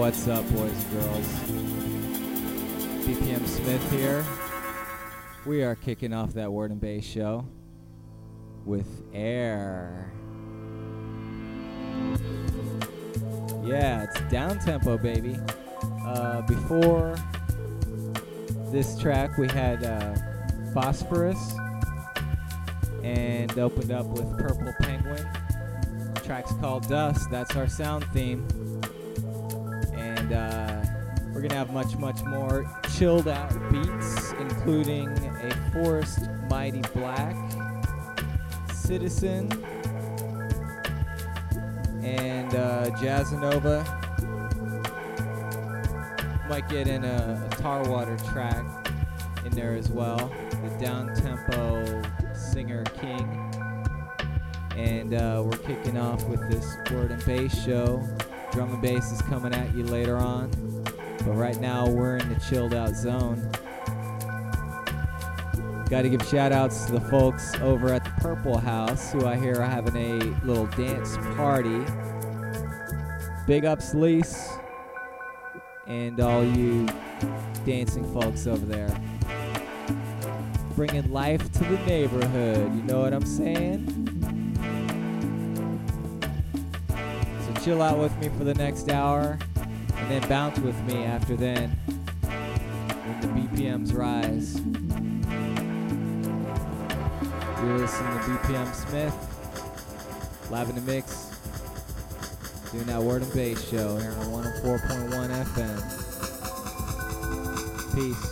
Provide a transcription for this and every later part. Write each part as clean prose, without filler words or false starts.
What's up, boys and girls? BPM Smith here. We are kicking off that Word and Bass show with Air. Yeah, it's down tempo, baby. Before this track, we had Phosphorus and opened up with Purple Penguin. The track's called Dust. That's our sound theme. And we're gonna have much more chilled out beats, including a Forest Mighty Black, Citizen, and Jazzanova. Might get in a Tarwater track in there as well, the down-tempo Singer King. And we're kicking off with this Word and Bass show. Drum and bass is coming at you later on, but right now we're in the chilled out zone. Got to give shout outs to the folks over at the Purple House, who I hear are having a little dance party. Big ups, Lise, and all you dancing folks over there. Bringing life to the neighborhood, you know what I'm saying? So chill out with me for the next hour, and then bounce with me after then, when the BPMs rise. You're listening to BPM Smith, live in the mix, doing that Word and Bass show here on 104.1 FM. Peace.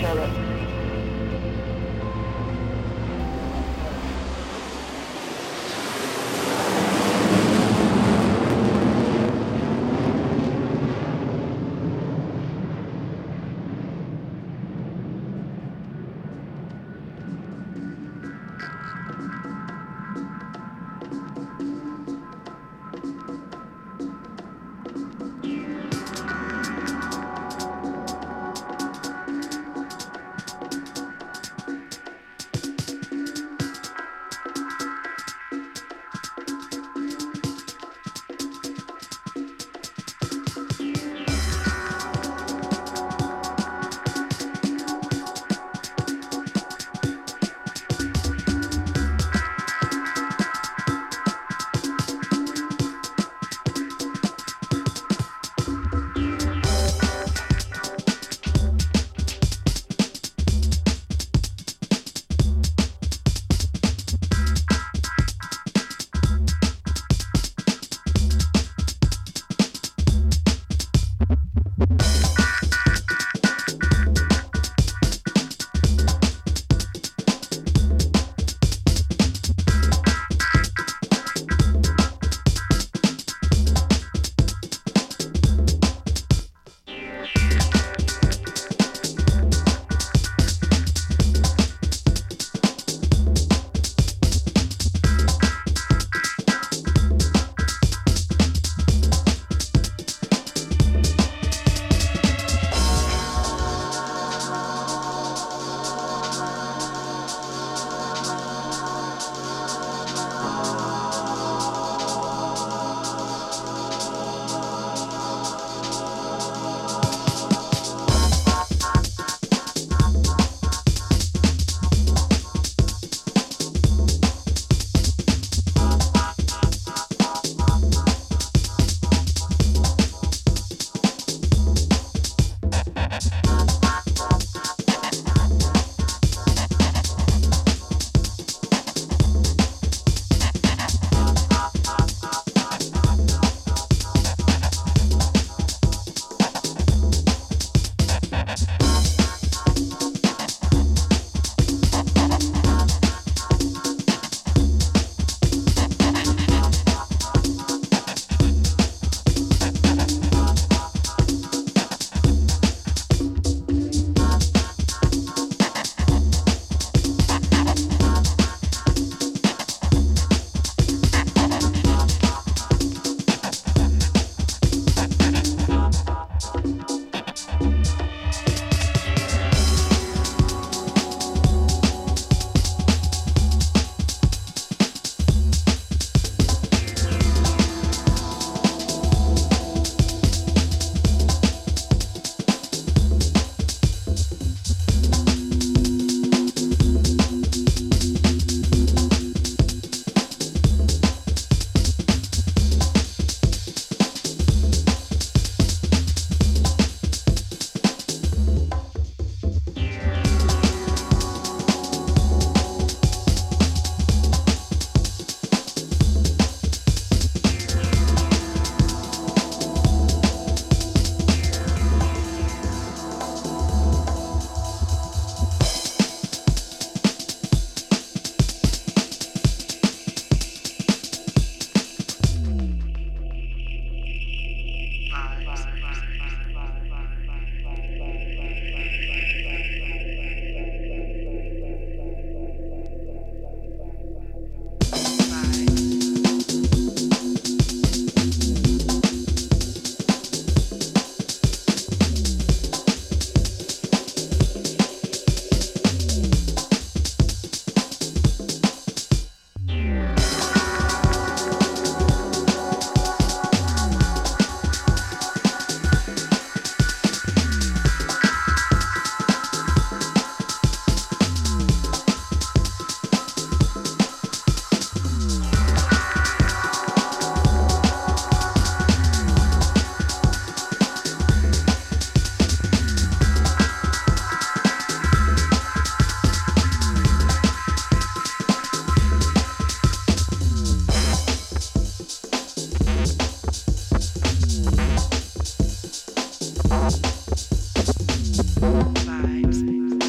Vibes.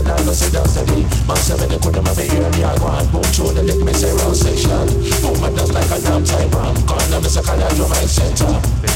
I go sit down steady. Man 7 they couldn't have a ear me I go and boom through the lick me say round section. Boom it does like a damn time bomb. Gonna miss a kind of drum and center.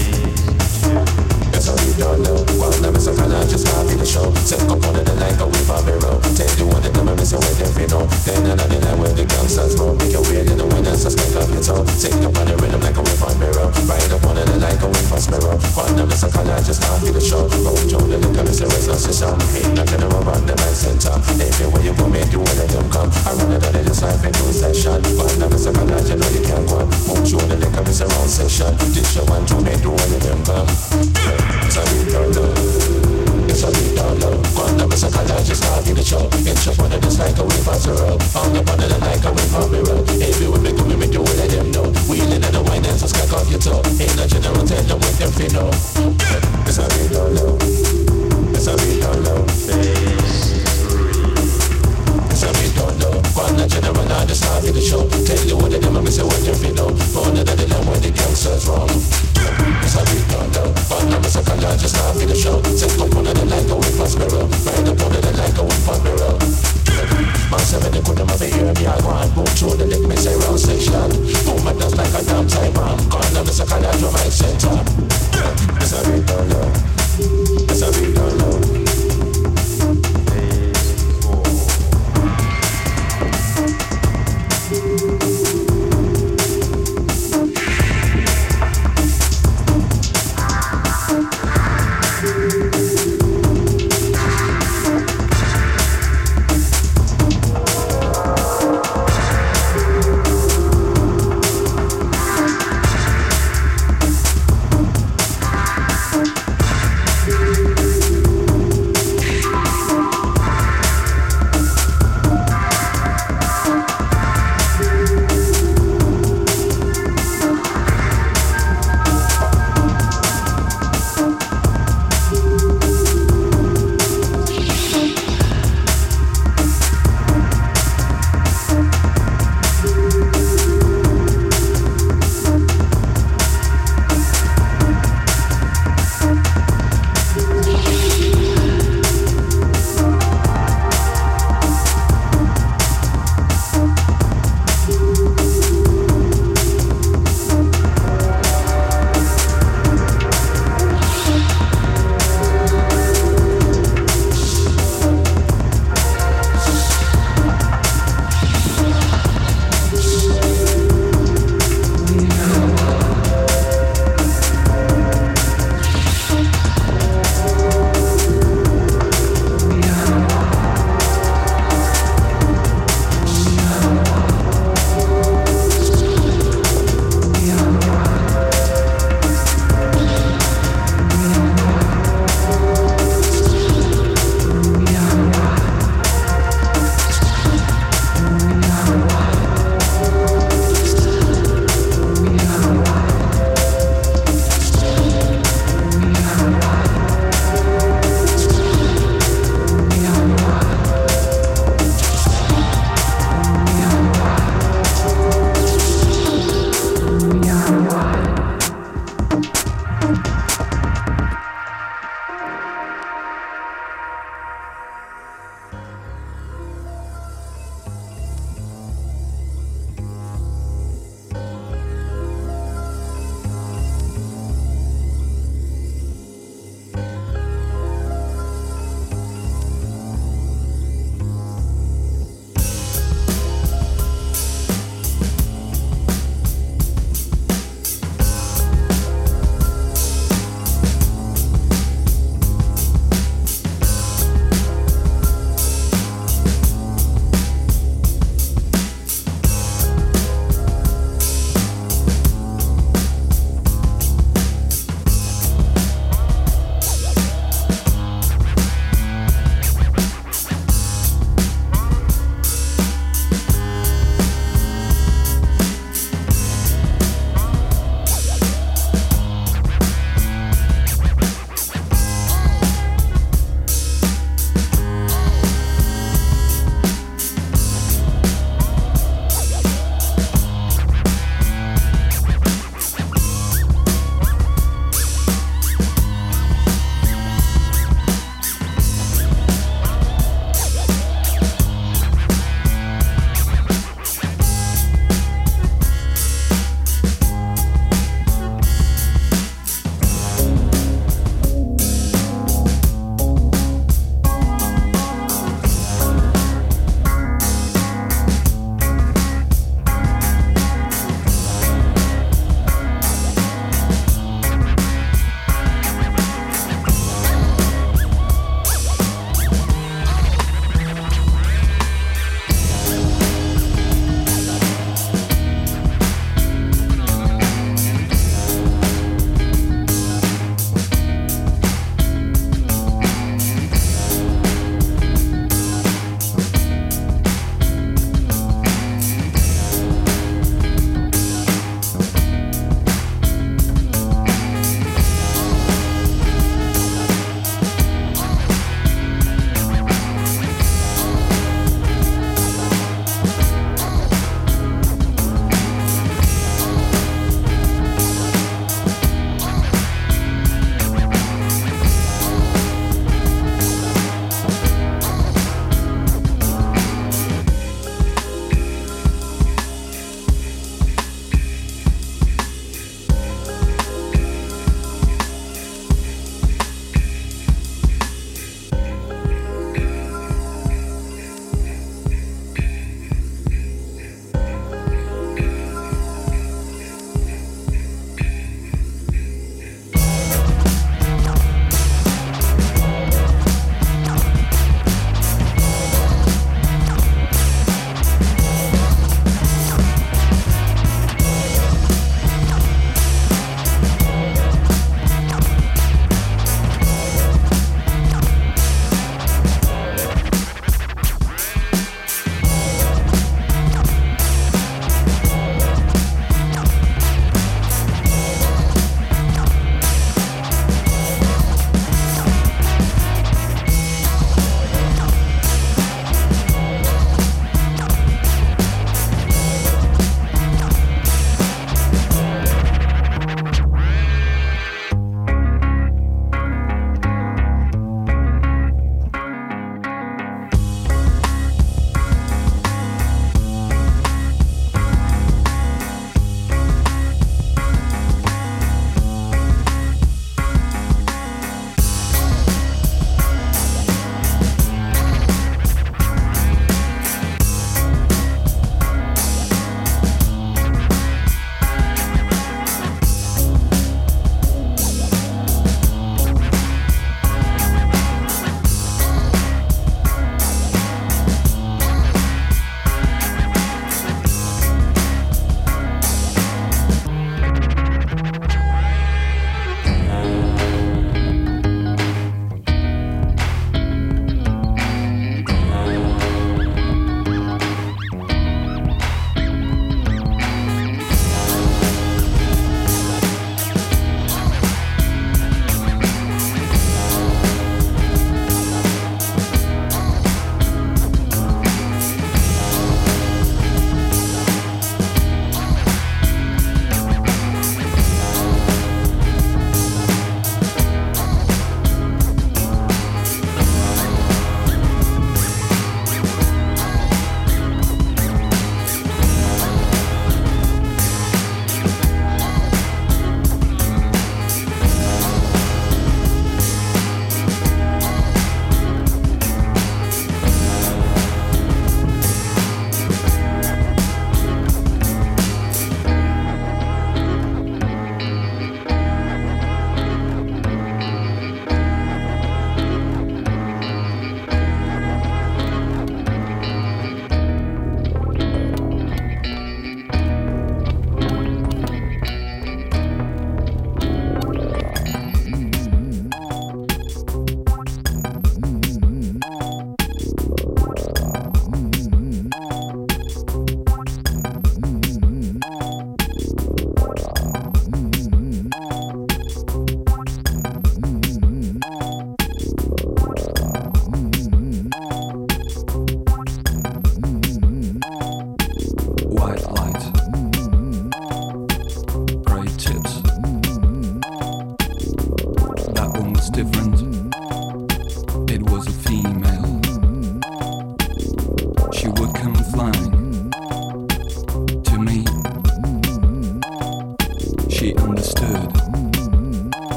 It's all you don't know. Gonna miss a kind of just can't be the show. Set up on the like a whip on the road. Tell you what the number missing with them you know. Then another night when the gangsters roll. Make your way in the wind and so skank up your toe. Take up on the rhythm like a whip on the road. Ride up on the like a whip on the road. Gonna miss a kind of just can't be the show. Go Joe the lick and miss the rest of the system. Ain't nothing around on the man center. Everywhere you go make you one of them come. I run it out of this life in two session. Gonna miss a kind of you know you can't go. Won't show the lick and miss a round session. This show and two make you one of them come. It's a beat down low. It's a beat down low. Gonna miss a kind of just can't be the show. It's just one of this like a whip on the road. On the one of the like a whip on the road. Everywhere we go we make you one of them know. Wheeling in the wine and so skank off your toe. Ain't no general tell them with them fin know. It's a beat down low. It's a beat down low. It's a beat down low. Gonna general I just can't be the show. Tell you what them and say what them fin know. Born under the land where the gangsters wrong. It's a beat down low. Gonna miss a color just can't be the show. Set up on the like a whip on the road. Ride up on the like a whip on the road. Man 7 they couldn't have a ear me I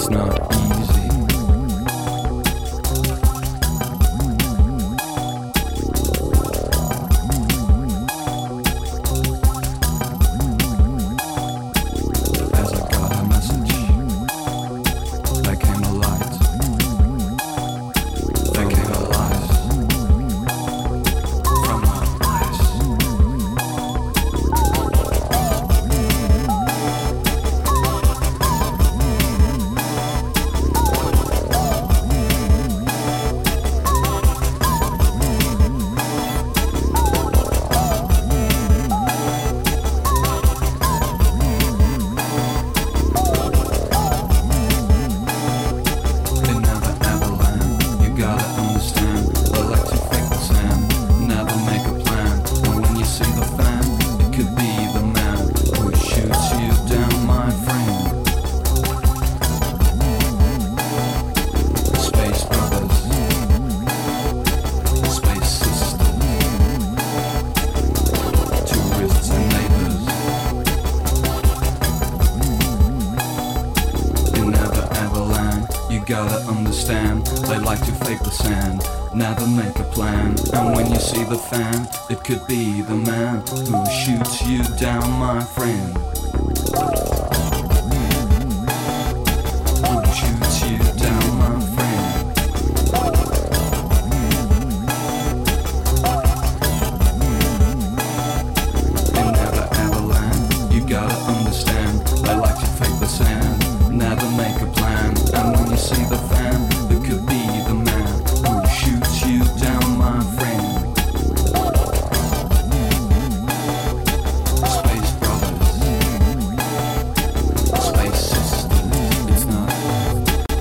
it's not easy. As I got a message, there came a light, there came a light from our eyes. It never ever land, you gotta understand. I like to fake the sand, never make a plan. And when you see the fan, it could be the man who shoots you down, my friend. Space brothers, space sisters, tourists and neighbors. You never ever land, you gotta understand. They like to fake the sand, never make a plan. And when you see the fan, it could be the man who shoots you down, my friend.